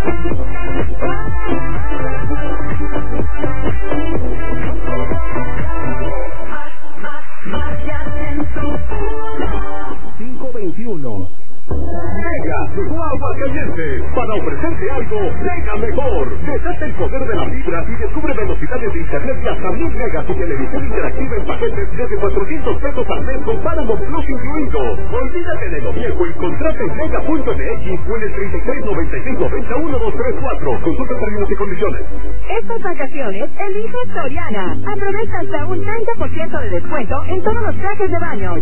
Mega llegó a Aguascalientes para ofrecerte algo mega mejor. Desata el poder de la fibra y descubre velocidades de internet de hasta 1000 megas y televisión interactiva en paquetes desde 400 pesos al mes con Paramount Plus incluido. Olvídate de lo viejo y contrata en mega.mx o en el 3695-21234. Consulta términos y condiciones. Estas vacaciones, elige Soriana. Aprovecha hasta un 30% de descuento en todos los trajes de baño.